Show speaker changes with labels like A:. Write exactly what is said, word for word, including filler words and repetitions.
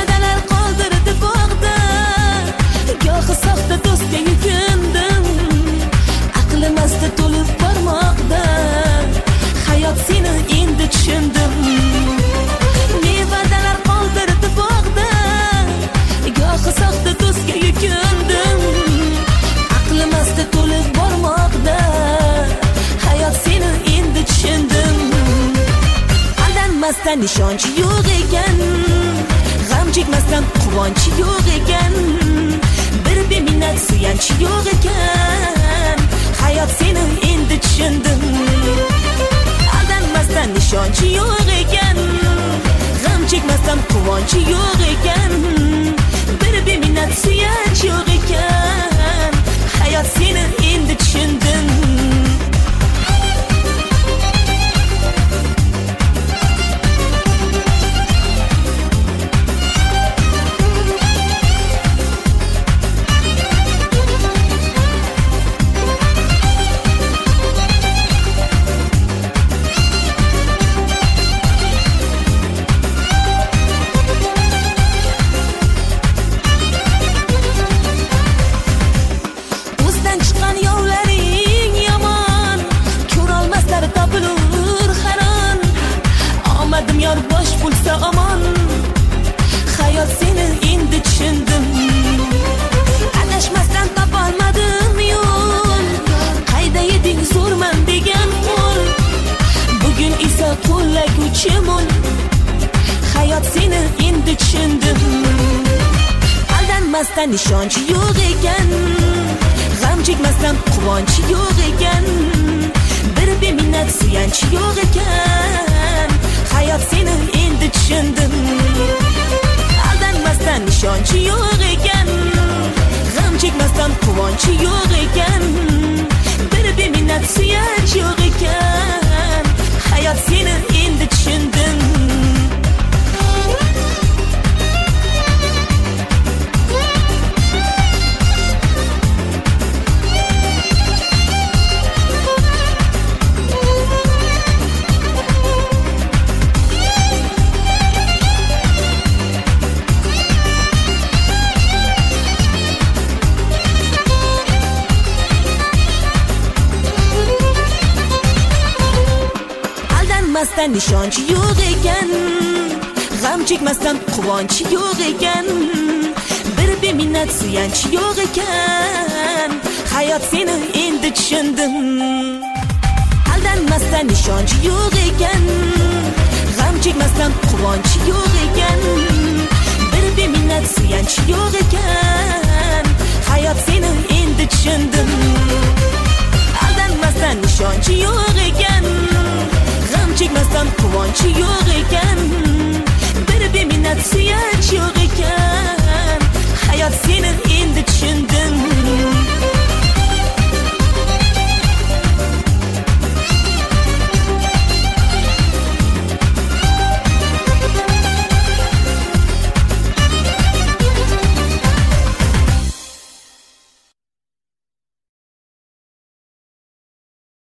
A: Nevadalar qoldirdi bog'da, gohi soxta do'stga yukindim. Aqlim asta to'lib bormoqda, hayot seni endi tushundim. Nevadalar qoldirdi bog'da, gohi soxta do'stga yukindim. Aqlim asta to'lib bormoqda, hayot seni endi tushundim. Aldanmasdan ishonch yo'q ekan, g'am chekmasdan quvonch yo'q ekan, bir beminnat suyanch yo'q ekan, hayot seni endi tushundim. Aldanmasdan ishonch yo'q ekan, g'am chekmasdan quvonch yo'q ekan, bir beminnat suyanch yo'q ekan, hayot seni endi tushundim. Bosh bo'lsa omon, hayot seni endi tushundim. Adashmasdan topolmadim yo'l, qayda eding zo'rman degan qo'l, bugun esa qo'llaguvchi mo'l, hayot seni endi tushundim. Aldanmasdan ishonch yo'q ekan, g'am chekmasdan quvonch yo'q ekan, bir beminnat suyanch yo'q ekan, hayot seni endi tushundim. Aldanmasdan ishonch yo'q ekan, g'am chekmasdan quvonch yo'q ekan, bir beminnat suyanch yo'q ekan, hayot seni endi tushundim. Aldanmasdan ishonch yo'q ekan, g'am chekmasdan quvonch yo'q ekan, bir beminnat suyanch yo'q ekan, hayot seni endi tushundim. Aldanmasdan ishonch yo'q ekan, g'am chekmasdan quvonch yo'q ekan, bir beminnat suyanch yo'q ekan, hayot seni endi tushundim. Aldanmasdan ishonch yo'q ekan, g'am chekmasdan quvonch yo'q